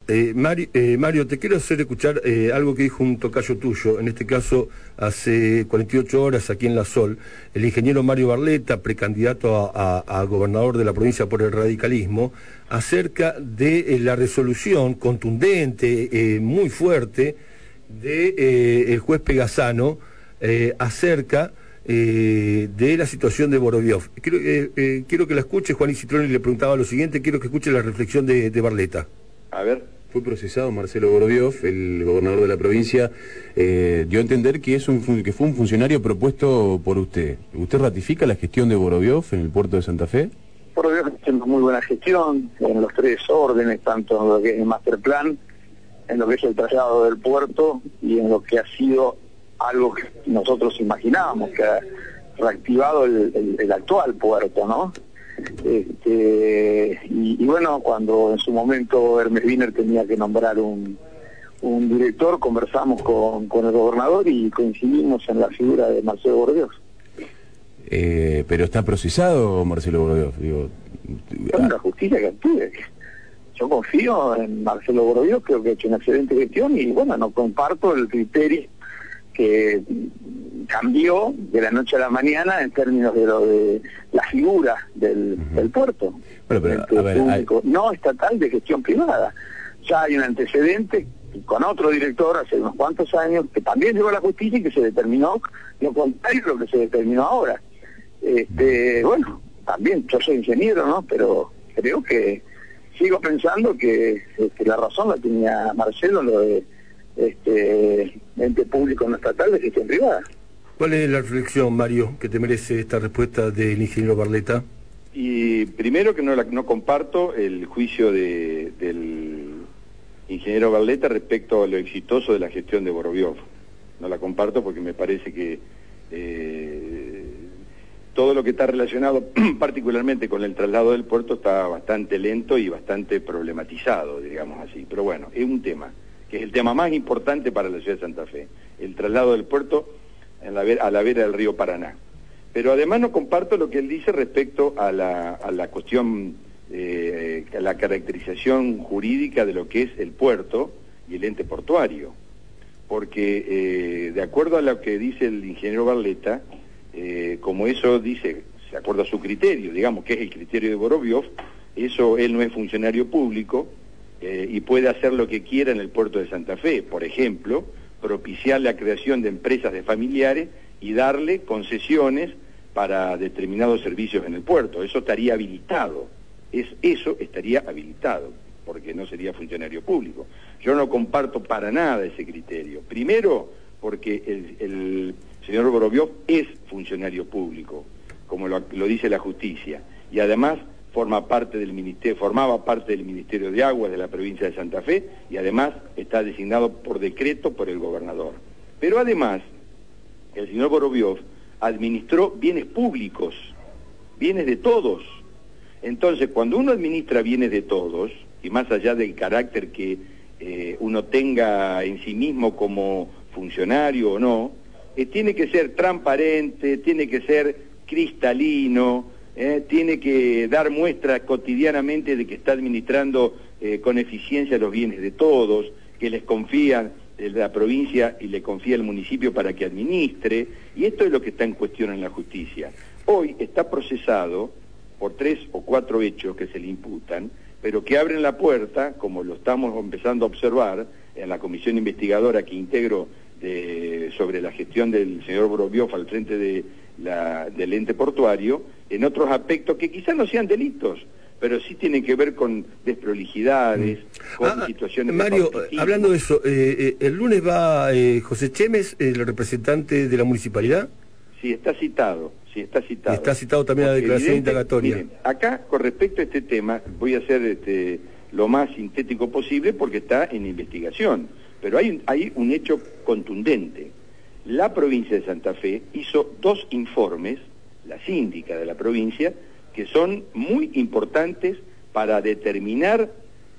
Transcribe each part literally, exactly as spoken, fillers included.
Eh, Mario, eh, Mario, te quiero hacer escuchar eh, algo que dijo un tocayo tuyo, en este caso hace cuarenta y ocho horas aquí en La Sol, el ingeniero Mario Barletta, precandidato a, a, a gobernador de la provincia por el radicalismo, acerca de eh, la resolución contundente, eh, muy fuerte, de eh, el juez Pegazzano eh, acerca eh, de la situación de Vorobiov. Quiero, eh, eh, quiero que la escuche. Juan Citroni le preguntaba lo siguiente, quiero que escuche la reflexión de, de Barletta. A ver. Fue procesado Marcelo Vorobiov, el gobernador de la provincia, eh, dio a entender que, es un, que fue un funcionario propuesto por usted. ¿Usted ratifica la gestión de Vorobiov en el puerto de Santa Fe? Vorobiov está haciendo muy buena gestión en los tres órdenes, tanto en lo que es el master plan, en lo que es el traslado del puerto y en lo que ha sido algo que nosotros imaginábamos, que ha reactivado el, el, el actual puerto, ¿no? Este, y, y bueno, cuando en su momento Hermes Wiener tenía que nombrar un, un director, conversamos con, con el gobernador y coincidimos en la figura de Marcelo Vorobiov. Eh, pero está procesado Marcelo Vorobiov, digo. Es la justicia que actúe. Yo confío en Marcelo Vorobiov, creo que ha hecho una excelente gestión y bueno, no comparto el criterio que cambió de la noche a la mañana en términos de lo de la figura del, uh-huh. del puerto, bueno, pero, a ver, público, hay... no estatal, de gestión privada. Ya hay un antecedente con otro director hace unos cuantos años que también llegó a la justicia y que se determinó lo contrario de lo que se determinó ahora. Este, bueno, también yo soy ingeniero, ¿no? Pero creo que sigo pensando que, que la razón la tenía Marcelo, lo de este ente público no estatal de gestión privada. ¿Cuál es la reflexión, Mario, que te merece esta respuesta del ingeniero Barletta? Y primero que no, la, no comparto el juicio de, del ingeniero Barletta respecto a lo exitoso de la gestión de Vorobiov. No la comparto porque me parece que eh, todo lo que está relacionado particularmente con el traslado del puerto está bastante lento y bastante problematizado, digamos así. Pero bueno, es un tema, que es el tema más importante para la ciudad de Santa Fe, el traslado del puerto en la vera, a la vera del río Paraná. Pero además no comparto lo que él dice respecto a la, a la cuestión, eh, a la caracterización jurídica de lo que es el puerto y el ente portuario. Porque eh, de acuerdo a lo que dice el ingeniero Barletta, eh, como eso dice, de acuerdo a su criterio, digamos que es el criterio de Vorobiov, eso él no es funcionario público eh, y puede hacer lo que quiera en el puerto de Santa Fe. Por ejemplo, propiciar la creación de empresas de familiares y darle concesiones para determinados servicios en el puerto. Eso estaría habilitado, es, eso estaría habilitado, porque no sería funcionario público. Yo no comparto para nada ese criterio. Primero, porque el, el señor Vorobiov es funcionario público, como lo, lo dice la justicia, y además forma parte del ministerio, formaba parte del Ministerio de Aguas de la provincia de Santa Fe y además está designado por decreto por el gobernador. Pero además, el señor Vorobiov administró bienes públicos, bienes de todos. Entonces, cuando uno administra bienes de todos, y más allá del carácter que eh, uno tenga en sí mismo como funcionario o no, eh, tiene que ser transparente, tiene que ser cristalino, Eh, tiene que dar muestra cotidianamente de que está administrando eh, con eficiencia los bienes de todos, que les confía eh, la provincia y le confía el municipio para que administre, y esto es lo que está en cuestión en la justicia. Hoy está procesado por tres o cuatro hechos que se le imputan, pero que abren la puerta, como lo estamos empezando a observar en la comisión investigadora que integro de, sobre la gestión del señor Vorobiov al frente de la, del ente portuario, en otros aspectos que quizás no sean delitos, pero sí tienen que ver con desprolijidades, mm. con ah, situaciones Mario, de hablando de eso, eh, eh, ¿el lunes va eh, José Chemes, el representante de la municipalidad? Sí, está citado, sí, está citado. Y está citado también Porque la declaración indagatoria. Miren, acá, con respecto a este tema, voy a hacer este, lo más sintético posible porque está en investigación, pero hay, hay un hecho contundente. La provincia de Santa Fe hizo dos informes, la síndica de la provincia, que son muy importantes para determinar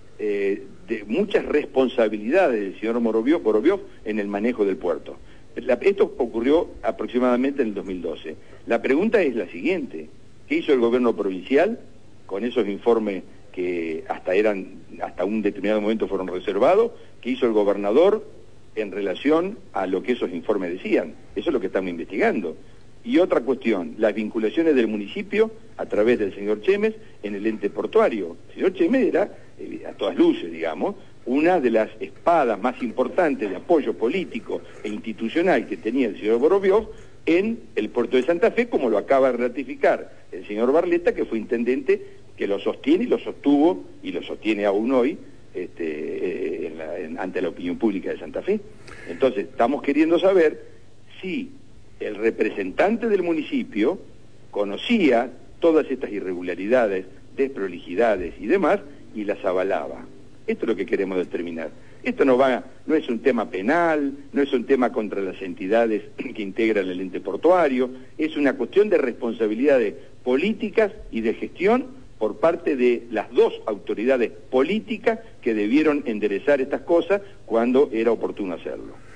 eh, de muchas responsabilidades del señor Vorobiov, Vorobiov en el manejo del puerto. La, esto ocurrió aproximadamente en el dos mil doce. La pregunta es la siguiente: ¿qué hizo el gobierno provincial con esos informes que hasta eran hasta hasta un determinado momento fueron reservados, ¿qué hizo el gobernador en relación a lo que esos informes decían? Eso es lo que estamos investigando. Y otra cuestión, las vinculaciones del municipio a través del señor Chemes en el ente portuario. El señor Chemes era, eh, a todas luces, digamos, una de las espadas más importantes de apoyo político e institucional que tenía el señor Boroviov en el puerto de Santa Fe, como lo acaba de ratificar el señor Barletta, que fue intendente, que lo sostiene y lo sostuvo y lo sostiene aún hoy este, eh, en la, en, ante la opinión pública de Santa Fe. Entonces, estamos queriendo saber si el representante del municipio conocía todas estas irregularidades, desprolijidades y demás, y las avalaba. Esto es lo que queremos determinar. Esto no va, no es un tema penal, no es un tema contra las entidades que integran el ente portuario, es una cuestión de responsabilidades políticas y de gestión por parte de las dos autoridades políticas que debieron enderezar estas cosas cuando era oportuno hacerlo.